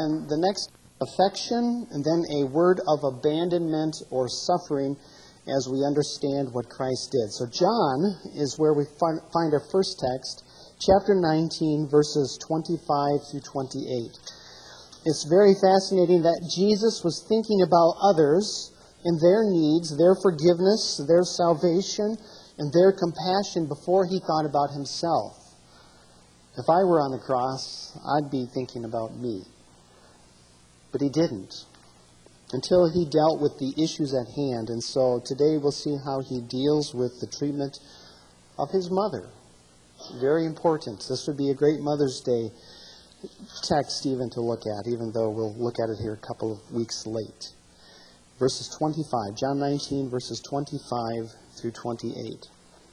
then the next, affection, and then a word of abandonment or suffering as we understand what Christ did. So John is where we find our first text, chapter 19, verses 25 through 28. It's very fascinating that Jesus was thinking about others and their needs, their forgiveness, their salvation, and their compassion before he thought about himself. If I were on the cross, I'd be thinking about me. But he didn't, until he dealt with the issues at hand. And so today we'll see how he deals with the treatment of his mother. Very important. This would be a great Mother's Day text even to look at, even though we'll look at it here a couple of weeks late. Verses 25, John 19, verses 25 through 28.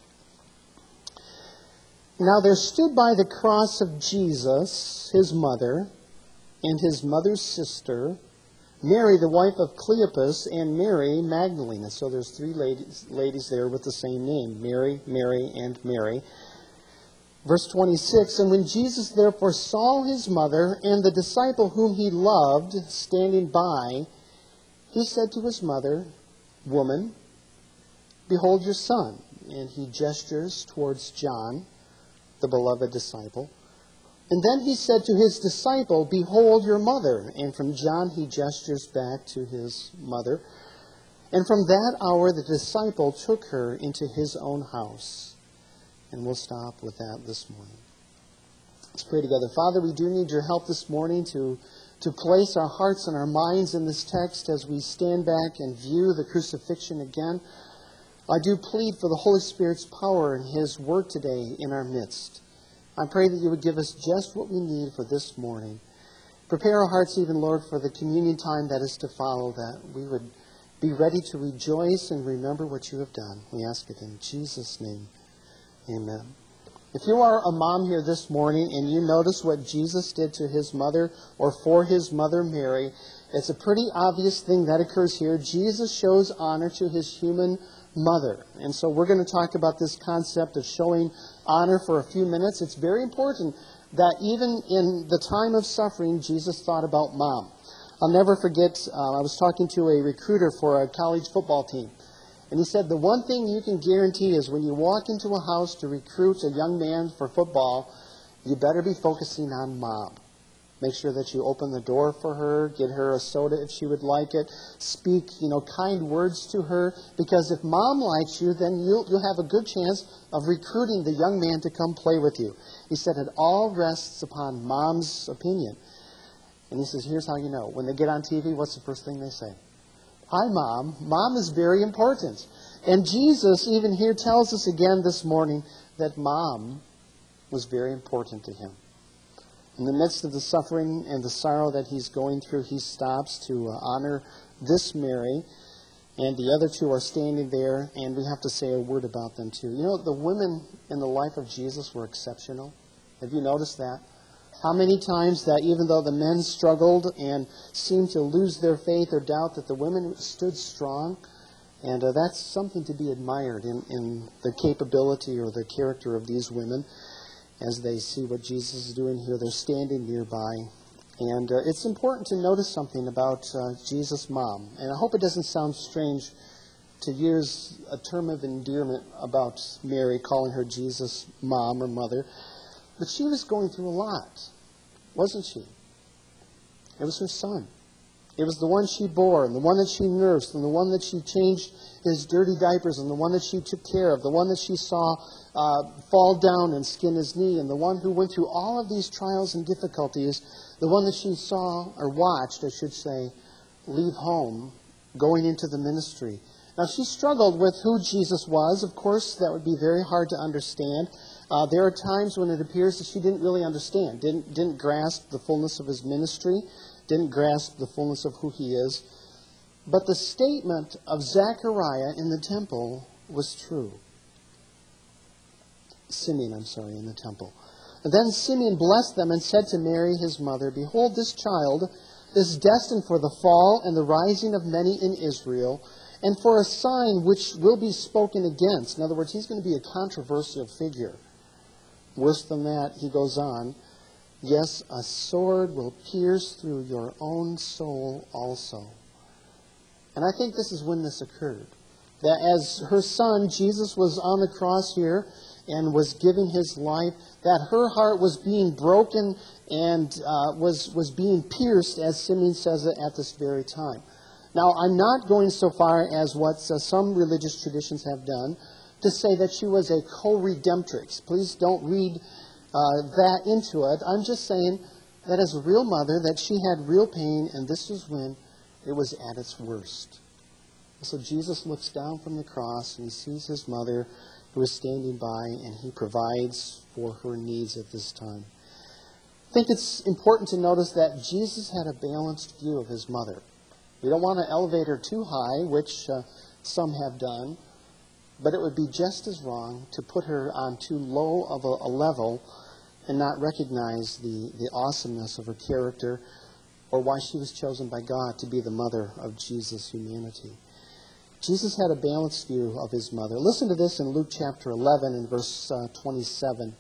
Now there stood by the cross of Jesus his mother and his mother's sister, Mary, the wife of Cleopas, and Mary Magdalene. So there's three ladies there with the same name, Mary, Mary, and Mary. Verse 26, and when Jesus therefore saw his mother and the disciple whom he loved standing by, he said to his mother, Woman, behold your son. And he gestures towards John, the beloved disciple. And then he said to his disciple, Behold your mother. And from John he gestures back to his mother. And from that hour the disciple took her into his own house. And we'll stop with that this morning. Let's pray together. Father, we do need your help this morning to place our hearts and our minds in this text as we stand back and view the crucifixion again. I do plead for the Holy Spirit's power and his work today in our midst. I pray that you would give us just what we need for this morning. Prepare our hearts even, Lord, for the communion time that is to follow, that we would be ready to rejoice and remember what you have done. We ask it in Jesus' name. Amen. If you are a mom here this morning and you notice what Jesus did to his mother or for his mother Mary, it's a pretty obvious thing that occurs here. Jesus shows honor to his human mother. And so we're going to talk about this concept of showing honor for a few minutes. It's very important that even in the time of suffering, Jesus thought about mom. I'll never forget, I was talking to a recruiter for a college football team. And he said, the one thing you can guarantee is when you walk into a house to recruit a young man for football, you better be focusing on mom. Make sure that you open the door for her, get her a soda if she would like it, speak, kind words to her. Because if mom likes you, then you'll have a good chance of recruiting the young man to come play with you. He said it all rests upon mom's opinion. And he says, here's how you know. When they get on TV, what's the first thing they say? Hi, Mom. Mom is very important. And Jesus even here tells us again this morning that Mom was very important to him. In the midst of the suffering and the sorrow that he's going through, he stops to honor this Mary, and the other two are standing there, and we have to say a word about them too. The women in the life of Jesus were exceptional. Have you noticed that? How many times that even though the men struggled and seemed to lose their faith or doubt, that the women stood strong? And that's something to be admired in the capability or the character of these women. As they see what Jesus is doing here, they're standing nearby. And it's important to notice something about Jesus' mom. And I hope it doesn't sound strange to use a term of endearment about Mary, calling her Jesus' mom or mother. But she was going through a lot, wasn't she? It was her son. It was the one she bore, and the one that she nursed, and the one that she changed his dirty diapers, and the one that she took care of, the one that she saw fall down and skin his knee, and the one who went through all of these trials and difficulties, the one that she saw, or watched, I should say, leave home, going into the ministry. Now, she struggled with who Jesus was. Of course, that would be very hard to understand. There are times when it appears that she didn't really understand, didn't grasp the fullness of his ministry, didn't grasp the fullness of who he is. But the statement of Zechariah in the temple was true. Simeon, in the temple. And then Simeon blessed them and said to Mary, his mother, Behold, this child is destined for the fall and the rising of many in Israel, and for a sign which will be spoken against. In other words, he's going to be a controversial figure. Worse than that, he goes on, Yes, a sword will pierce through your own soul also. And I think this is when this occurred. That as her son, Jesus, was on the cross here and was giving his life, that her heart was being broken and was being pierced, as Simeon says it, at this very time. Now, I'm not going so far as what some religious traditions have done to say that she was a co-redemptrix. Please don't read that into it. I'm just saying that as a real mother, that she had real pain, and this was when it was at its worst. So Jesus looks down from the cross, and he sees his mother who is standing by, and he provides for her needs at this time. I think it's important to notice that Jesus had a balanced view of his mother. We don't want to elevate her too high, which some have done, but it would be just as wrong to put her on too low of a level and not recognize the awesomeness of her character or why she was chosen by God to be the mother of Jesus' humanity. Jesus had a balanced view of his mother. Listen to this in Luke chapter 11 and verse 27.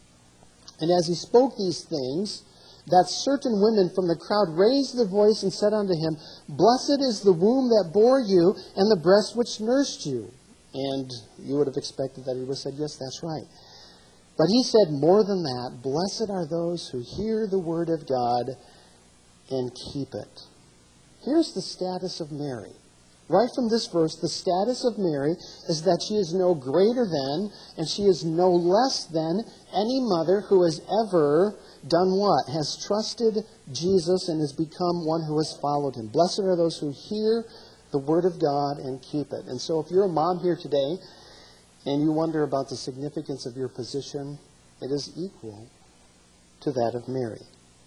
And as he spoke these things, that certain women from the crowd raised their voice and said unto him, Blessed is the womb that bore you, and the breast which nursed you. And you would have expected that he would have said, yes, that's right. But he said more than that, Blessed are those who hear the word of God and keep it. Here's the status of Mary. Right from this verse, the status of Mary is that she is no greater than, and she is no less than, any mother who has ever done what? Has trusted Jesus and has become one who has followed him. Blessed are those who hear the word of God and keep it. And so if you're a mom here today and you wonder about the significance of your position, it is equal to that of Mary.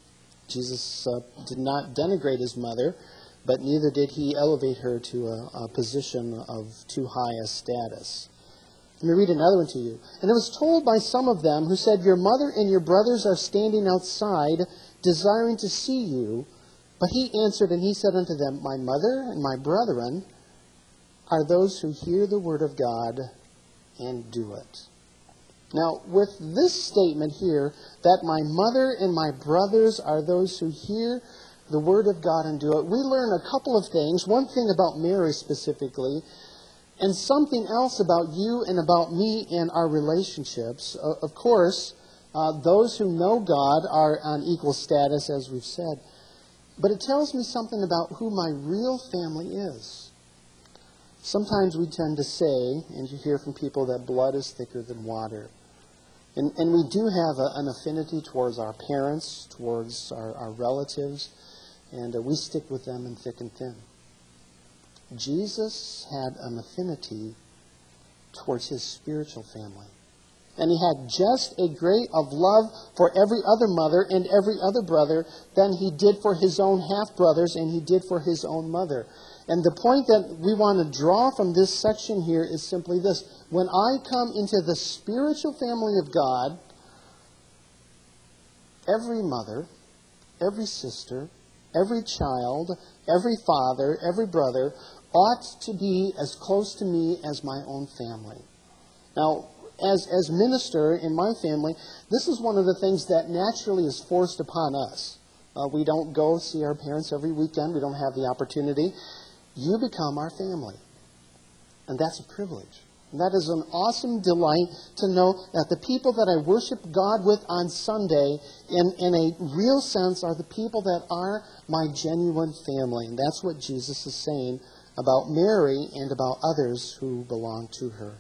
Jesus did not denigrate his mother, but neither did he elevate her to a position of too high a status. Let me read another one to you. And it was told by some of them who said, Your mother and your brothers are standing outside, desiring to see you. But he answered and he said unto them, My mother and my brethren are those who hear the word of God and do it. Now, with this statement here, that my mother and my brothers are those who hear the word of God and do it, we learn a couple of things. One thing about Mary specifically, and something else about you and about me and our relationships. Of course, those who know God are on equal status, as we've said. But it tells me something about who my real family is. Sometimes we tend to say, and you hear from people, that blood is thicker than water. And we do have an affinity towards our parents, towards our relatives, and we stick with them in thick and thin. Jesus had an affinity towards his spiritual family. And he had just a great of love for every other mother and every other brother than he did for his own half-brothers and he did for his own mother. And the point that we want to draw from this section here is simply this. When I come into the spiritual family of God, every mother, every sister, every child, every father, every brother ought to be as close to me as my own family. Now, as minister in my family, this is one of the things that naturally is forced upon us. We don't go see our parents every weekend. We don't have the opportunity. You become our family. And that's a privilege. And that is an awesome delight to know that the people that I worship God with on Sunday, in a real sense, are the people that are my genuine family. And that's what Jesus is saying about Mary and about others who belong to her.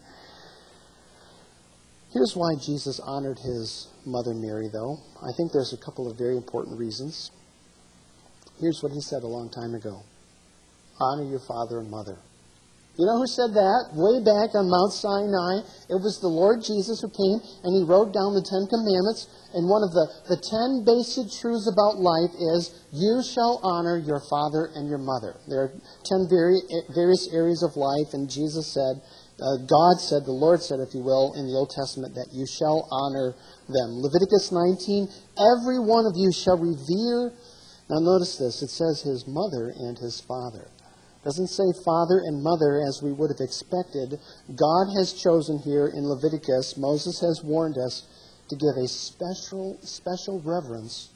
Here's why Jesus honored his mother Mary, though. I think there's a couple of very important reasons. Here's what he said a long time ago. Honor your father and mother. You know who said that? Way back on Mount Sinai, it was the Lord Jesus who came and he wrote down the 10 Commandments. And one of the 10 basic truths about life is, you shall honor your father and your mother. There are 10 various areas of life, and Jesus said, God said, the Lord said, if you will, in the Old Testament, that you shall honor them. Leviticus 19, every one of you shall revere. Now notice this, it says his mother and his father. It doesn't say father and mother as we would have expected. God has chosen here in Leviticus, Moses has warned us to give a special reverence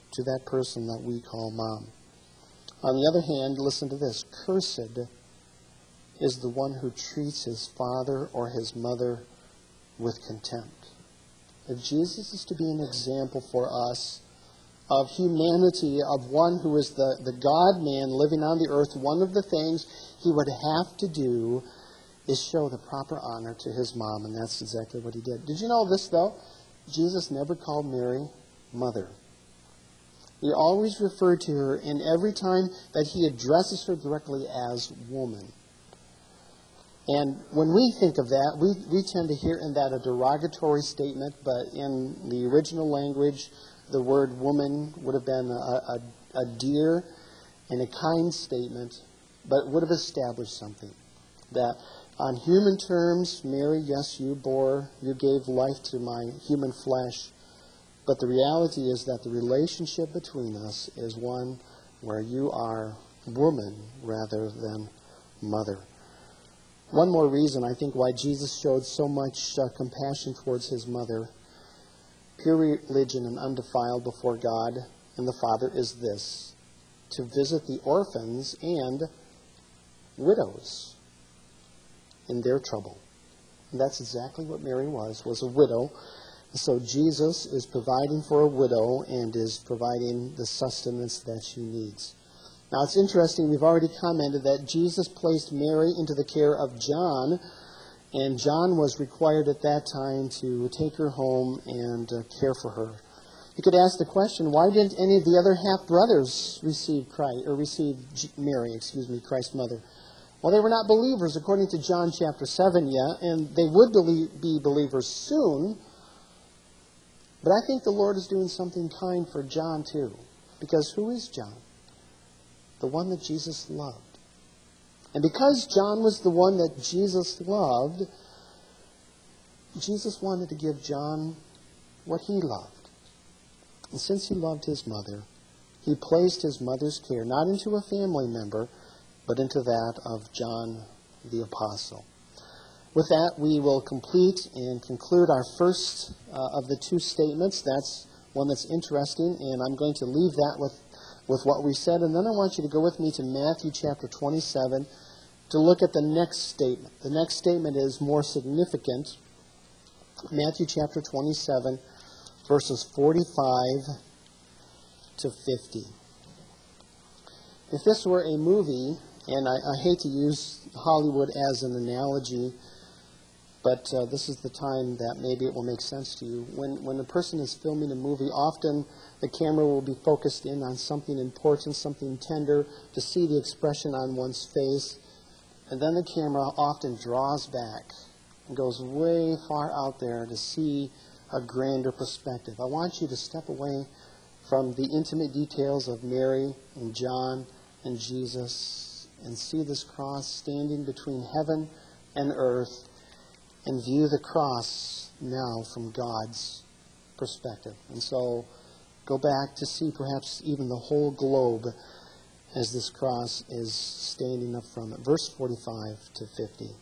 to that person that we call mom. On the other hand, listen to this. Cursed is the one who treats his father or his mother with contempt. If Jesus is to be an example for us of humanity, of one who is the God-man living on the earth, one of the things he would have to do is show the proper honor to his mom, and that's exactly what he did. Did you know this, though? Jesus never called Mary mother. He always referred to her, and every time that he addresses her directly, as woman. And when we think of that, we tend to hear in that a derogatory statement, but in the original language, the word woman would have been a dear and a kind statement, but would have established something. That on human terms, Mary, yes, you gave life to my human flesh, but the reality is that the relationship between us is one where you are woman rather than mother. One more reason, I think, why Jesus showed so much compassion towards his mother, pure religion and undefiled before God and the Father, is this: to visit the orphans and widows in their trouble. And that's exactly what Mary was a widow. So Jesus is providing for a widow and is providing the sustenance that she needs. Now it's interesting, we've already commented that Jesus placed Mary into the care of John, and John was required at that time to take her home and care for her. You could ask the question, why didn't any of the other half-brothers receive Mary, Christ's mother? Well, they were not believers according to John chapter 7 yet, and they would be believers soon. But I think the Lord is doing something kind for John too. Because who is John? The one that Jesus loved. And because John was the one that Jesus loved, Jesus wanted to give John what he loved. And since he loved his mother, he placed his mother's care not into a family member, but into that of John the Apostle. With that, we will complete and conclude our first of the two statements. That's one that's interesting, and I'm going to leave that with what we said. And then I want you to go with me to Matthew chapter 27 to look at the next statement. The next statement is more significant. Matthew chapter 27, verses 45 to 50. If this were a movie, and I hate to use Hollywood as an analogy, but this is the time that maybe it will make sense to you. When a person is filming a movie, often the camera will be focused in on something important, something tender, to see the expression on one's face. And then the camera often draws back and goes way far out there to see a grander perspective. I want you to step away from the intimate details of Mary and John and Jesus and see this cross standing between heaven and earth, and view the cross now from God's perspective. And so go back to see perhaps even the whole globe as this cross is standing up from it. Verse 45 to 50.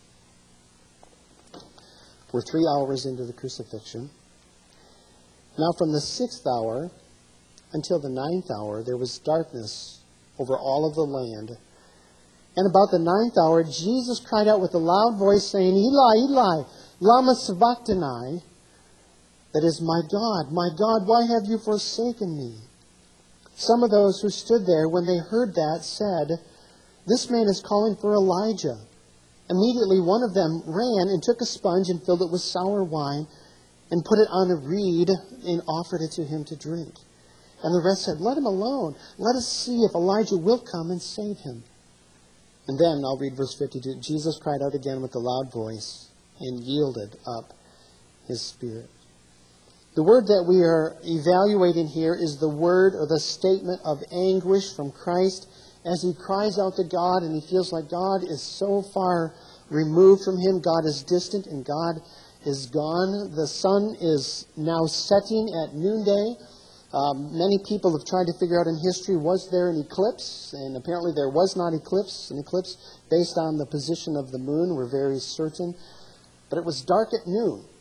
We're 3 hours into the crucifixion. Now from the 6th hour until the 9th hour, there was darkness over all of the land. And about the 9th hour, Jesus cried out with a loud voice, saying, Eli, Eli, lama sabachthani? That is, my God, why have you forsaken me? Some of those who stood there, when they heard that, said, This man is calling for Elijah. Immediately one of them ran and took a sponge and filled it with sour wine and put it on a reed and offered it to him to drink. And the rest said, Let him alone. Let us see if Elijah will come and save him. And then, I'll read verse 52, Jesus cried out again with a loud voice and yielded up his spirit. The word that we are evaluating here is the word or the statement of anguish from Christ as he cries out to God and he feels like God is so far removed from him. God is distant and God is gone. The sun is now setting at noonday. Many people have tried to figure out in history, was there an eclipse? And apparently there was not an eclipse based on the position of the moon. We're very certain. But it was dark at noon.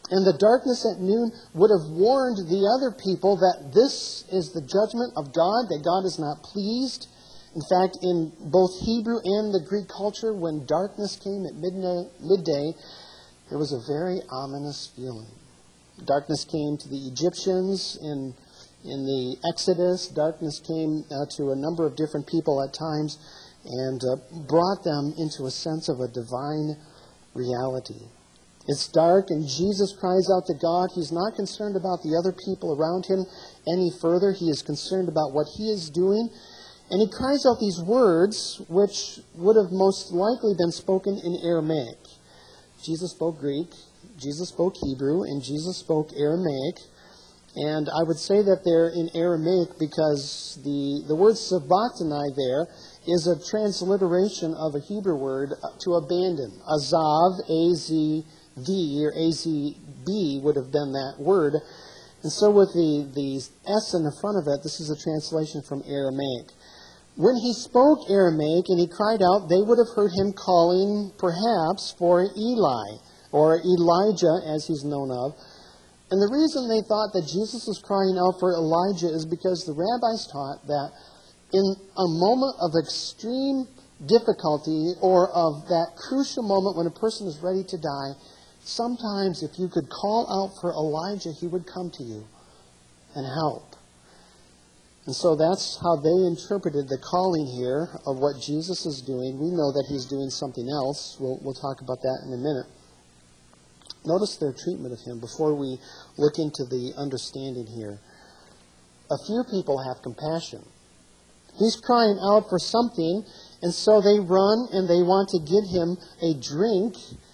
And the darkness at noon would have warned the other people that this is the judgment of God, that God is not pleased. In fact, in both Hebrew and the Greek culture, when darkness came at midday, there was a very ominous feeling. Darkness came to the Egyptians in the Exodus. Darkness came to a number of different people at times and brought them into a sense of a divine reality. It's dark, and Jesus cries out to God. He's not concerned about the other people around him any further. He is concerned about what he is doing. And he cries out these words, which would have most likely been spoken in Aramaic. Jesus spoke Greek, Jesus spoke Hebrew, and Jesus spoke Aramaic. And I would say that they're in Aramaic because the word sabachthani there is a transliteration of a Hebrew word to abandon. Azav, A-Z-V, or A-Z-B would have been that word. And so with the S in the front of it, this is a translation from Aramaic. When he spoke Aramaic and he cried out, they would have heard him calling perhaps for Eli, or Elijah as he's known of. And the reason they thought that Jesus was crying out for Elijah is because the rabbis taught that in a moment of extreme difficulty or of that crucial moment when a person is ready to die, sometimes if you could call out for Elijah, he would come to you and help. And so that's how they interpreted the calling here of what Jesus is doing. We know that he's doing something else. We'll talk about that in a minute. Notice their treatment of him before we look into the understanding here. A few people have compassion. He's crying out for something, and so they run and they want to give him a drink.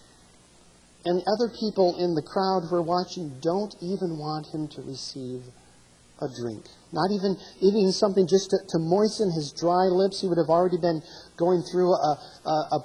And other people in the crowd who are watching don't even want him to receive a drink. Not even something just to moisten his dry lips. He would have already been going through a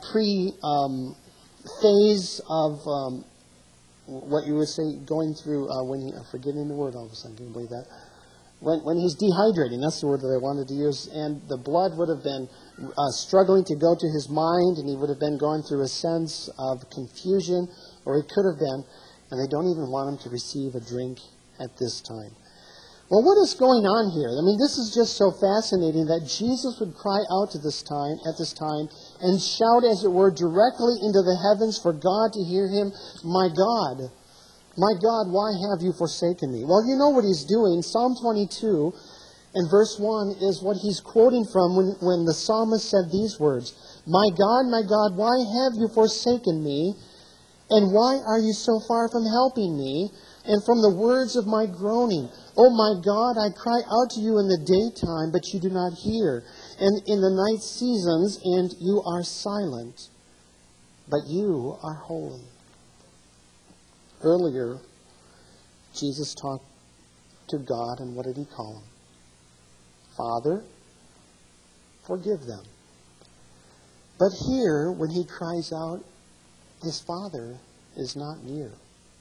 phase of what you would say going through when I'm forgetting the word all of a sudden. Can you believe that? When he's dehydrating, that's the word that I wanted to use, and the blood would have been struggling to go to his mind, and he would have been going through a sense of confusion, or he could have been, and they don't even want him to receive a drink at this time. Well, what is going on here? I mean, this is just so fascinating that Jesus would cry out at this time, and shout, as it were, directly into the heavens for God to hear him, my God, why have you forsaken me? Well, you know what he's doing. Psalm 22 and verse 1 is what he's quoting from when the psalmist said these words, my God, why have you forsaken me? And why are you so far from helping me? And from the words of my groaning, oh my God, I cry out to you in the daytime, but you do not hear, and in the night seasons, and you are silent, but you are holy. Earlier, Jesus talked to God, and what did he call him? Father, forgive them. But here, when he cries out, his Father is not near.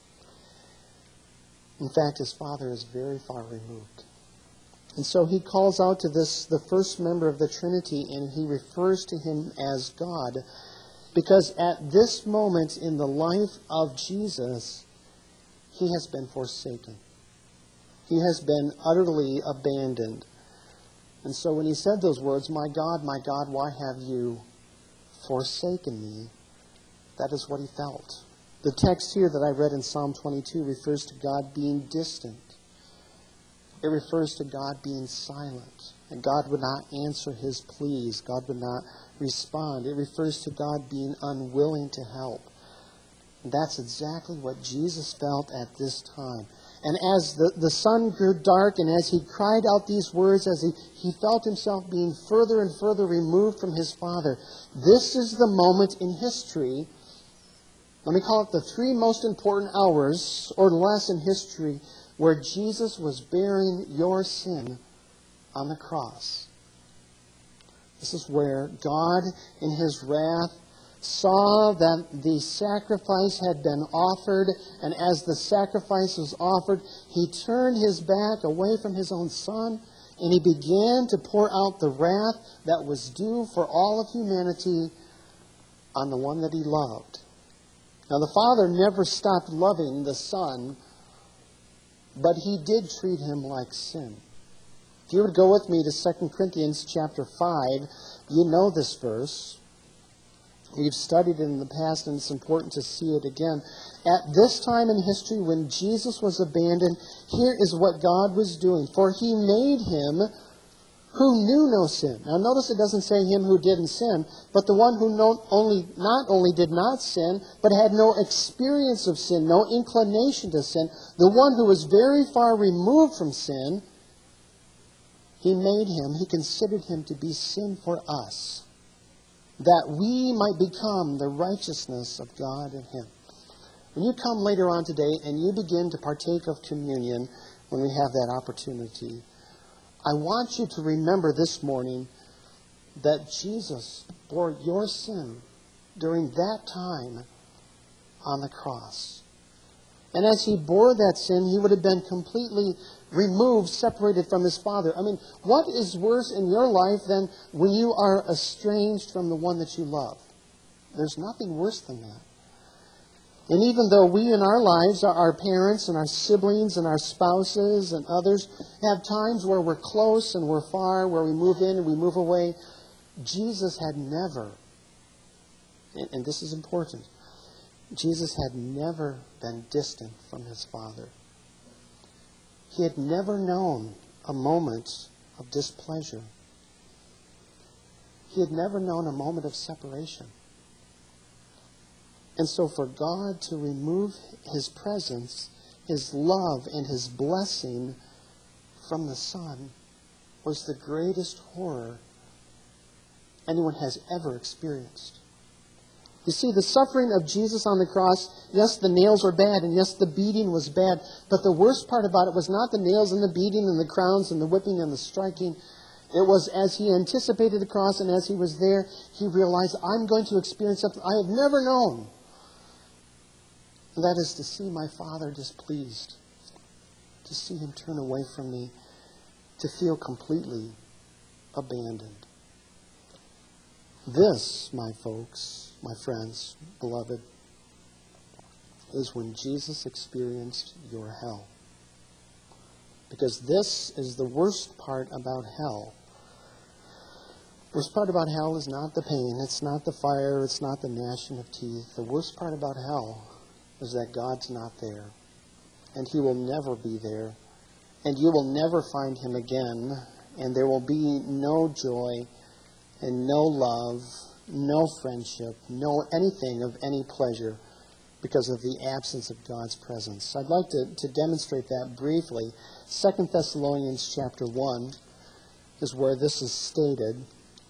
In fact, his Father is very far removed. And so he calls out to the first member of the Trinity, and he refers to him as God, because at this moment in the life of Jesus, he has been forsaken. He has been utterly abandoned. And so when he said those words, my God, why have you forsaken me? That is what he felt. The text here that I read in Psalm 22 refers to God being distant. It refers to God being silent. And God would not answer his pleas. God would not respond. It refers to God being unwilling to help. And that's exactly what Jesus felt at this time. And as the sun grew dark and as he cried out these words, as he felt himself being further and further removed from his Father, this is the moment in history, let me call it the 3 most important hours or less in history, where Jesus was bearing your sin on the cross. This is where God, in his wrath, saw that the sacrifice had been offered, and as the sacrifice was offered, he turned his back away from his own Son, and he began to pour out the wrath that was due for all of humanity on the one that he loved. Now, the Father never stopped loving the Son, but He did treat Him like sin. If you would go with me to 2 Corinthians chapter 5, you know this verse. We've studied it in the past, and it's important to see it again. At this time in history, when Jesus was abandoned, here is what God was doing. For He made Him who knew no sin. Now notice it doesn't say Him who didn't sin, but the one who not only did not sin, but had no experience of sin, no inclination to sin, the one who was very far removed from sin. He made Him, He considered Him to be sin for us, that we might become the righteousness of God in Him. When you come later on today and you begin to partake of communion, when we have that opportunity, I want you to remember this morning that Jesus bore your sin during that time on the cross. And as He bore that sin, He would have been completely removed, separated from His Father. I mean, what is worse in your life than when you are estranged from the one that you love? There's nothing worse than that. And even though we in our lives, our parents and our siblings and our spouses and others, have times where we're close and we're far, where we move in and we move away, Jesus had never, and this is important, Jesus had never been distant from His Father. He had never known a moment of displeasure. He had never known a moment of separation. And so for God to remove His presence, His love, and His blessing from the Son was the greatest horror anyone has ever experienced. You see, the suffering of Jesus on the cross, yes, the nails were bad, and yes, the beating was bad, but the worst part about it was not the nails and the beating and the crowns and the whipping and the striking. It was as He anticipated the cross and as He was there, He realized, I'm going to experience something I have never known. And that is to see my Father displeased, to see Him turn away from me, to feel completely abandoned. This, my folks, my friends, beloved, is when Jesus experienced your hell. Because this is the worst part about hell. The worst part about hell is not the pain, it's not the fire, it's not the gnashing of teeth. The worst part about hell is that God's not there, and He will never be there, and you will never find Him again, and there will be no joy and no love, no friendship, no anything of any pleasure because of the absence of God's presence. I'd like to demonstrate that briefly. 2 Thessalonians chapter 1 is where this is stated.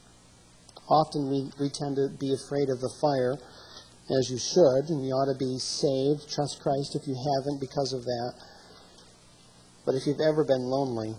Often we tend to be afraid of the fire, as you should, and you ought to be saved. Trust Christ if you haven't because of that. But if you've ever been lonely,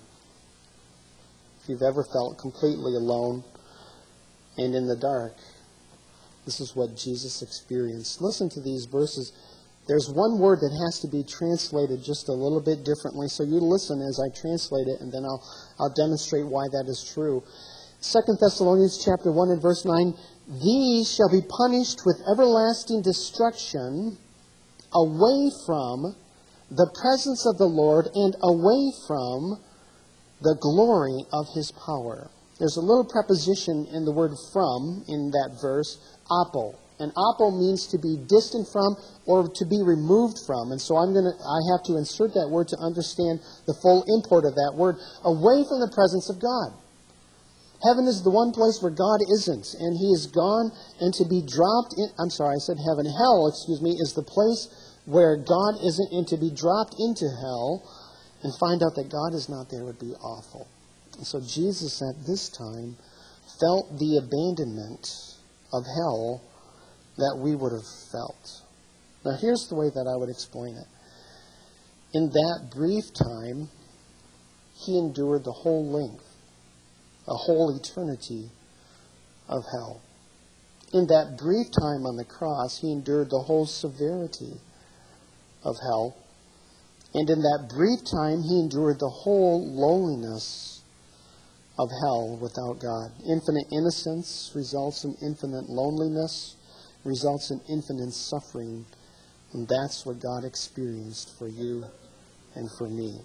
if you've ever felt completely alone and in the dark, this is what Jesus experienced. Listen to these verses. There's one word that has to be translated just a little bit differently, so you listen as I translate it, and then I'll demonstrate why that is true. 2 Thessalonians chapter 1 and verse 9, these shall be punished with everlasting destruction away from the presence of the Lord and away from the glory of His power. There's a little preposition in the word from in that verse, apo. And apo means to be distant from or to be removed from. And so I have to insert that word to understand the full import of that word. Away from the presence of God. Heaven is the one place where God isn't, and He is gone, and to be dropped in, heaven. Hell, is the place where God isn't, and to be dropped into hell and find out that God is not there would be awful. And so Jesus at this time felt the abandonment of hell that we would have felt. Now here's the way that I would explain it. In that brief time, He endured the whole length, a whole eternity of hell. In that brief time on the cross, He endured the whole severity of hell. And in that brief time, He endured the whole loneliness of hell without God. Infinite innocence results in infinite loneliness, results in infinite suffering And that's what God experienced for you and for me.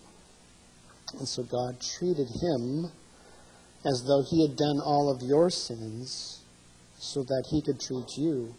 And so God treated him as though he had done all of your sins, so that he could treat you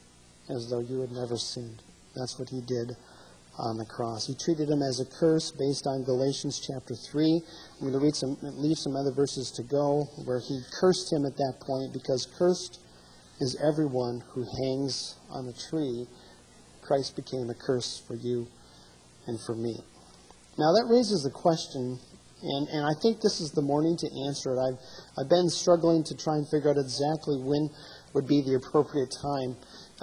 as though you had never sinned. That's what he did on the cross. He treated him as a curse based on Galatians chapter 3. I'm going to leave some other verses to go where he cursed him at that point, because cursed is everyone who hangs on a tree. Christ became a curse for you and for me. Now that raises the question, and I think this is the morning to answer it. I've been struggling to try and figure out exactly when would be the appropriate time.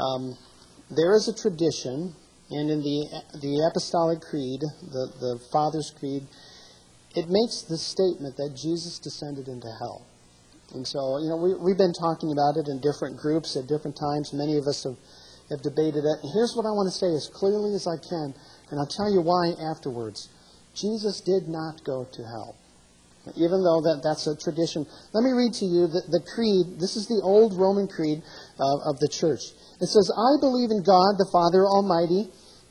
There is a tradition, and in the Apostolic Creed, the Father's Creed, it makes the statement that Jesus descended into hell. And so, we've been talking about it in different groups at different times. Many of us have debated it. And here's what I want to say as clearly as I can, and I'll tell you why afterwards. Jesus did not go to hell, even though that's a tradition. Let me read to you the creed. This is the old Roman creed of the church. It says, I believe in God, the Father Almighty,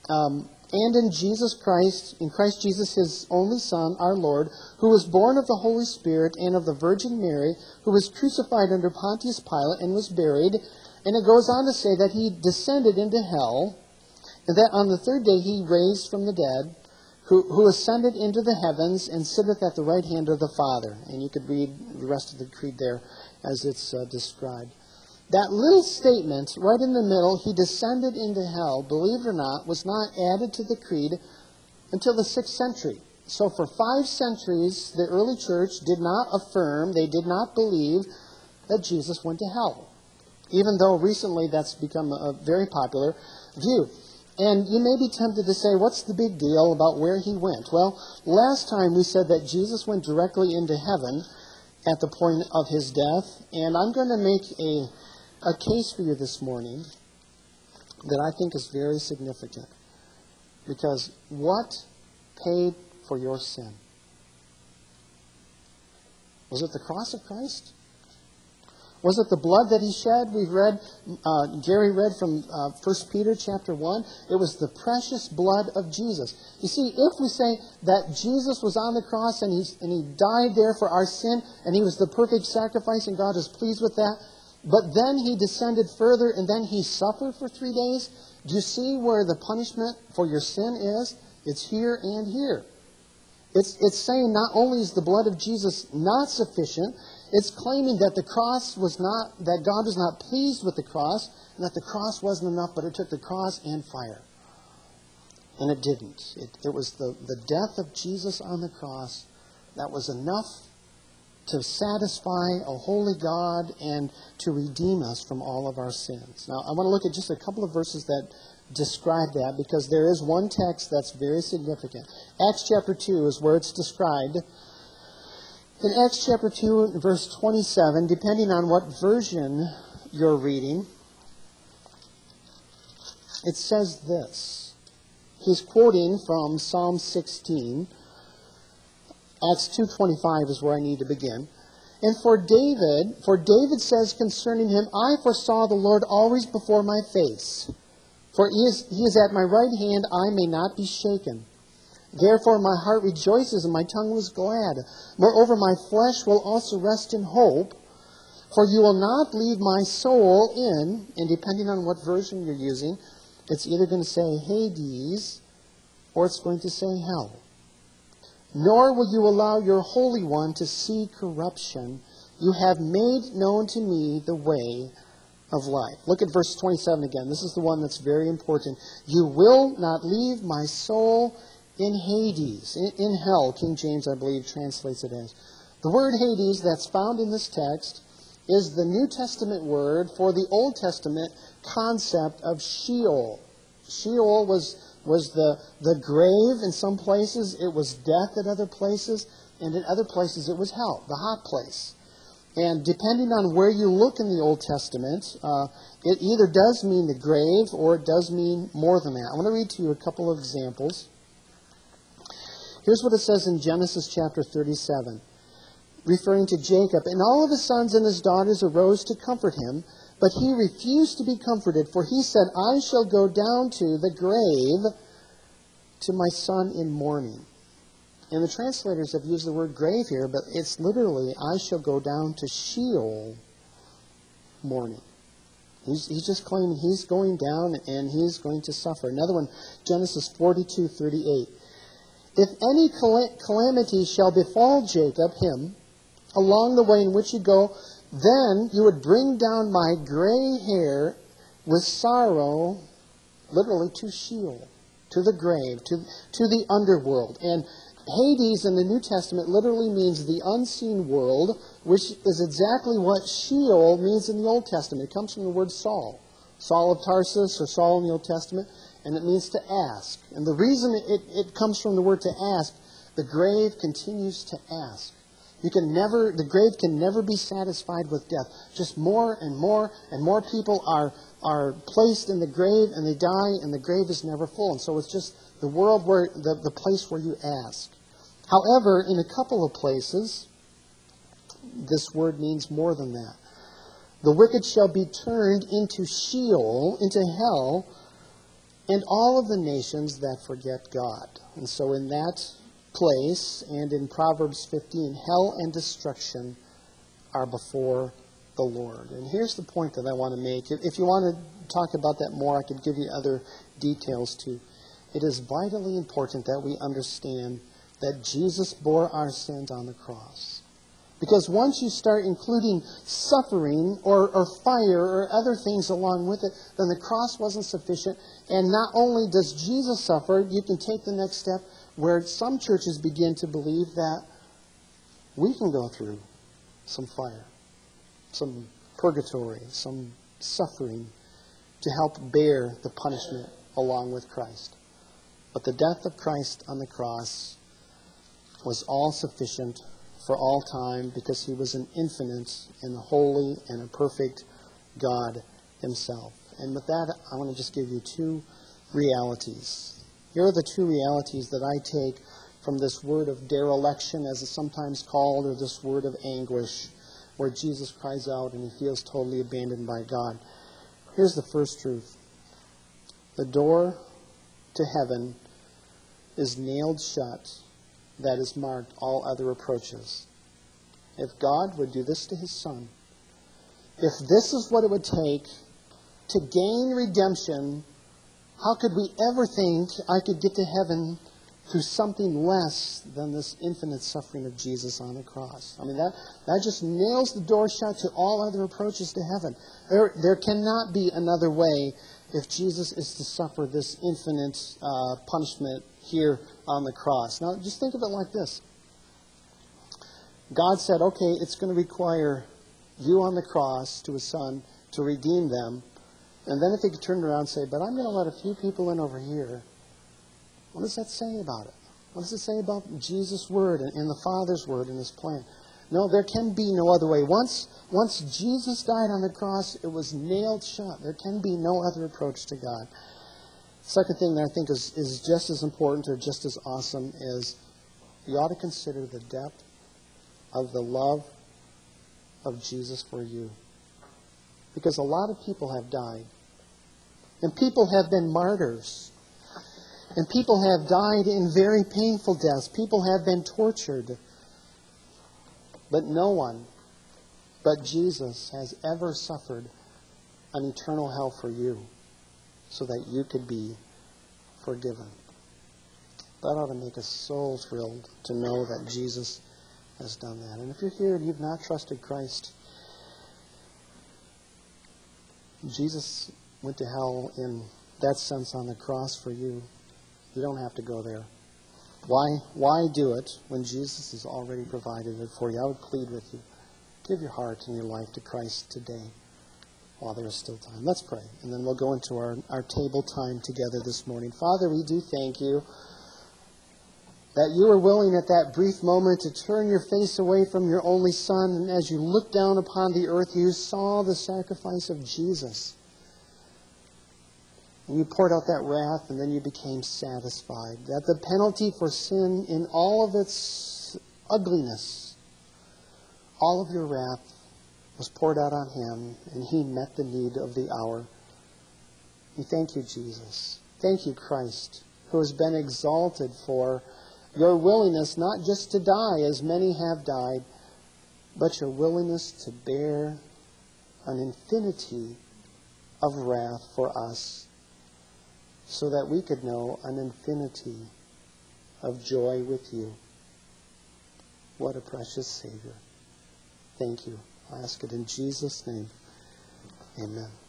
and in Jesus Christ, in Christ Jesus, his only Son, our Lord, who was born of the Holy Spirit and of the Virgin Mary, who was crucified under Pontius Pilate and was buried. And it goes on to say that he descended into hell, and that on the third day he raised from the dead, who ascended into the heavens and sitteth at the right hand of the Father. And you could read the rest of the creed there as it's described. That little statement right in the middle, he descended into hell, believe it or not, was not added to the creed until the 6th century. So for 5 centuries, the early church did not affirm, they did not believe that Jesus went to hell, even though recently that's become a very popular view. And you may be tempted to say, what's the big deal about where he went? Well, last time we said that Jesus went directly into heaven at the point of his death. And I'm going to make a case for you this morning that I think is very significant. Because what paid for your sin? Was it the cross of Christ? Was it the blood that he shed? We've read, Gary read from 1 Peter chapter 1. It was the precious blood of Jesus. You see, if we say that Jesus was on the cross and he died there for our sin, and he was the perfect sacrifice, and God is pleased with that, but then he descended further and then he suffered for 3 days, do you see where the punishment for your sin is? It's here and here. It's saying not only is the blood of Jesus not sufficient, it's claiming that the cross was not, that God was not pleased with the cross, and that the cross wasn't enough, but it took the cross and fire. And it didn't. It was the death of Jesus on the cross that was enough to satisfy a holy God and to redeem us from all of our sins. Now, I want to look at just a couple of verses that describe that, because there is one text that's very significant. Acts chapter 2 is where it's described. In Acts chapter 2, verse 27, depending on what version you're reading, it says this. He's quoting from Psalm 16. Acts 2:25 is where I need to begin. And for David says concerning him, I foresaw the Lord always before my face. For he is at my right hand, I may not be shaken. Therefore my heart rejoices and my tongue was glad. Moreover, my flesh will also rest in hope. For you will not leave my soul in, and depending on what version you're using, it's either going to say Hades or it's going to say hell. Nor will you allow your Holy One to see corruption. You have made known to me the way of life. Look at verse 27 again. This is the one that's very important. You will not leave my soul in Hades, in hell. King James, I believe, translates it as. The word Hades that's found in this text is the New Testament word for the Old Testament concept of Sheol. Sheol was the grave in some places, it was death in other places, and in other places it was hell, the hot place. And depending on where you look in the Old Testament, it either does mean the grave or it does mean more than that. I want to read to you a couple of examples. Here's what it says in Genesis chapter 37, referring to Jacob. And all of his sons and his daughters arose to comfort him, But he refused to be comforted, for he said, I shall go down to the grave to my son in mourning. And the translators have used the word grave here, but it's literally, I shall go down to Sheol mourning. He's just claiming he's going down and he's going to suffer. Another one, Genesis 42:38. If any calamity shall befall Jacob, him, along the way in which you go, then you would bring down my gray hair with sorrow, literally to Sheol, to the grave, to the underworld. And Hades in the New Testament literally means the unseen world, which is exactly what Sheol means in the Old Testament. It comes from the word Saul. Saul of Tarsus, or Saul in the Old Testament, and it means to ask. And the reason it comes from the word to ask, the grave continues to ask. The grave can never be satisfied with death. Just more and more and more people are placed in the grave and they die, and the grave is never full. And so it's just the world where the place where you ask. However, in a couple of places, this word means more than that. The wicked shall be turned into Sheol, into hell, and all of the nations that forget God. And so in that place, and in Proverbs 15, hell and destruction are before the Lord. And here's the point that I want to make. If you want to talk about that more, I could give you other details too. It is vitally important that we understand that Jesus bore our sins on the cross. Because once you start including suffering or fire or other things along with it, then the cross wasn't sufficient. And not only does Jesus suffer, you can take the next step where some churches begin to believe that we can go through some fire, some purgatory, some suffering to help bear the punishment along with Christ. But the death of Christ on the cross was all sufficient for all time because he was an infinite and a holy and a perfect God himself. And with that, I want to just give you two realities. Here are the two realities that I take from this word of dereliction, as it's sometimes called, or this word of anguish, where Jesus cries out and he feels totally abandoned by God. Here's the first truth. The door to heaven is nailed shut, that is marked all other approaches. If God would do this to his Son, if this is what it would take to gain redemption, how could we ever think I could get to heaven through something less than this infinite suffering of Jesus on the cross? I mean, that just nails the door shut to all other approaches to heaven. There cannot be another way if Jesus is to suffer this infinite punishment here on the cross. Now, just think of it like this. God said, okay, it's going to require you on the cross to his Son to redeem them. And then if he could turn around and say, but I'm going to let a few people in over here, what does that say about it? What does it say about Jesus' word and the Father's word and his plan? No, there can be no other way. Once Jesus died on the cross, it was nailed shut. There can be no other approach to God. Second thing that I think is just as important or just as awesome is you ought to consider the depth of the love of Jesus for you. Because a lot of people have died. And people have been martyrs. And people have died in very painful deaths. People have been tortured. But no one but Jesus has ever suffered an eternal hell for you so that you could be forgiven. That ought to make us so thrilled to know that Jesus has done that. And if you're here and you've not trusted Christ, Jesus went to hell in that sense on the cross for you. You don't have to go there. Why do it when Jesus has already provided it for you? I would plead with you. Give your heart and your life to Christ today while there is still time. Let's pray, and then we'll go into our table time together this morning. Father, we do thank you that you were willing at that brief moment to turn your face away from your only Son, and as you looked down upon the earth, you saw the sacrifice of Jesus. And you poured out that wrath, and then you became satisfied. That the penalty for sin in all of its ugliness, all of your wrath was poured out on him, and he met the need of the hour. We thank you, Jesus. Thank you, Christ, who has been exalted for your willingness not just to die as many have died, but your willingness to bear an infinity of wrath for us, so that we could know an infinity of joy with you. What a precious Savior. Thank you. I ask it in Jesus' name. Amen.